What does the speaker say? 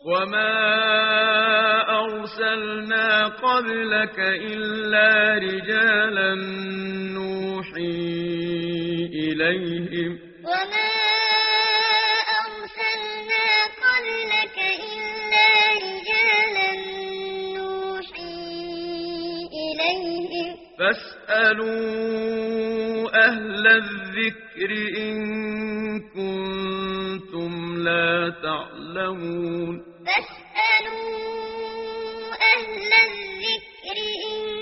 وما أرسلنا قبلك إلا رجالا نوحي إليهم وما أرسلنا قبلك إلا رجالا نوحي إليهم فاسألوا أهل الذكر إن كنتم لا تعلمون فاسألوا أهل الذكر إن